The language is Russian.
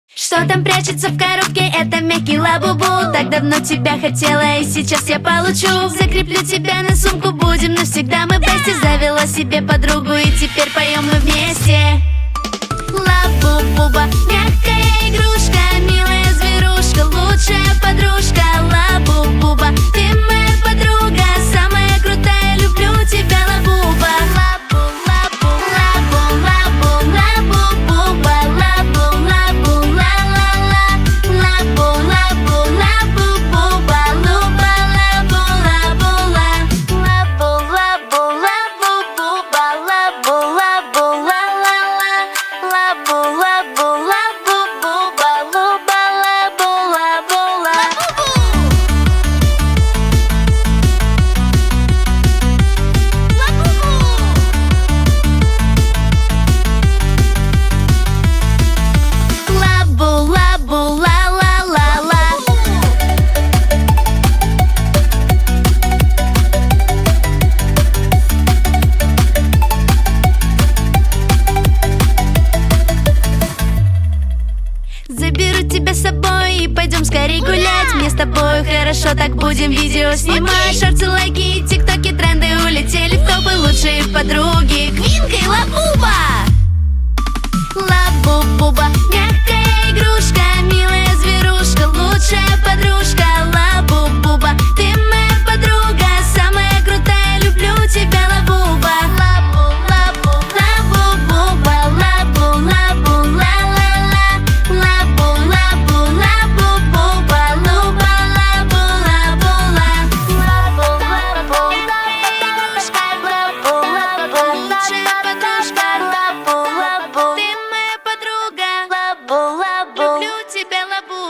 Что там прячется в коробке? Это мягкий лабубу. Так давно тебя хотела, и сейчас я получу. Закреплю тебя на сумку, будем навсегда мы вместе. Завела себе подругу, и теперь поем мы вместе. Лабубуба, мягкая игрушка, милая зверушка, лучшая подружка. Лабубуба, ты моя подруга, самая крутая, люблю тебя, лабуба. Заберу тебя с собой и пойдем скорей гулять. Мне с тобой хорошо, так будем видео снимать. Шорты, лайки и тиктоки, тренды улетели в топы. Лучшие подруги Квинка и Лабуба. Лабубуба, мягкая игрушка, милая зверушка, лучшая подружка. Лабубуба, ты моя подруга, самая крутая, люблю тебя, Лабуба. Люблю тебя, Лабу.